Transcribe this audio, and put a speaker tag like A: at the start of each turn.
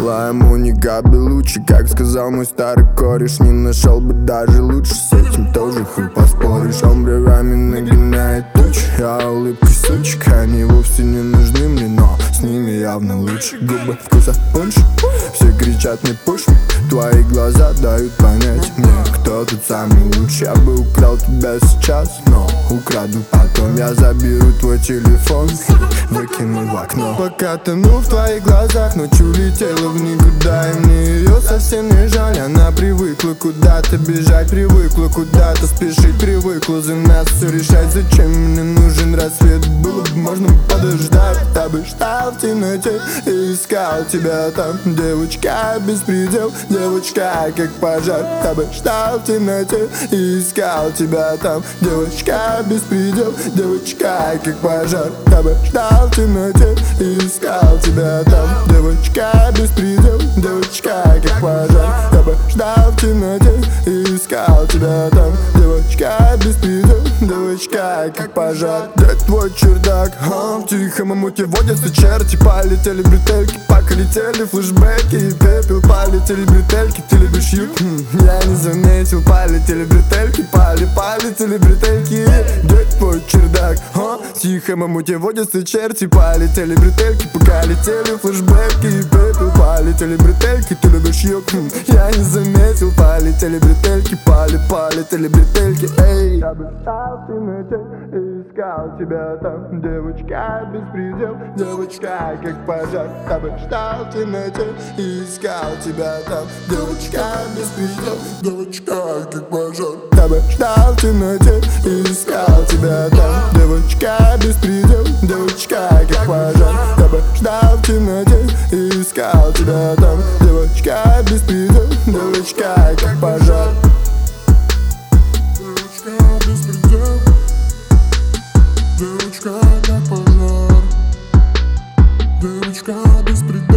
A: Была ему ни капли лучше, как сказал мой старый кореш. Не нашел бы даже лучше, с этим тоже хуй поспоришь. Он бровями нагоняет тучи, а улыбкой сучек. Они вовсе не нужны мне, но с ними явно лучше. Губы вкуса пунш, все кричат не пуш. Твои глаза дают понять мне, кто тут самый лучший. Я бы украл тебя сейчас, но украду потом. Я заберу твой телефон, выкину в окно. Пока тону в твоих глазах, ночью улетела в никуда. И мне ее совсем не жаль. Она привыкла куда-то бежать, привыкла куда-то спешить, привыкла за нас все решать. Зачем мне нужен рассвет? Было бы можно подождать. Я бы ждал в темноте и искал тебя там. Девочка, беспредел, девочка, как пожар. Я бы ждал в темноте и искал тебя там. Девочка, беспредел, девочка, как пожар. Я бы ждал в темноте и искал тебя там. Девочка, беспредел, девочка, как пожар. Я бы ждал в темноте и искал тебя там. Девочка, беспредел, девочка, как пожар. Где твой чердак? В тихом омуте водятся черти. Полетели бретельки, пока летели флешбеки. И пепел, полетели бретельки. Ты любишь юг? Я не заметил. Полетели бретельки, полетели бретельки. Где твой чердак? В тихом омуте водятся черти. Полетели бретельки, пока летели флешбеки. И пепел, полетели бретельки. Ты любишь юг? Я не заметил. Полетели бретельки, полетели бретельки. Эй, я бы стал в темноте и искал тебя там. Девочка, беспредел, девочка, как пожар. Я бы ждал в темноте и искал тебя там. Девочка, беспредел, девочка, как пожар. Я бы ждал в темноте и искал тебя там. Девочка, беспредел, девочка, как пожар. Я бы ждал в темноте и искал тебя там. Девочка, беспредел, девочка, как пожар.
B: Девочка, беспредел, девочка, как пожар. Девочка, беспредел.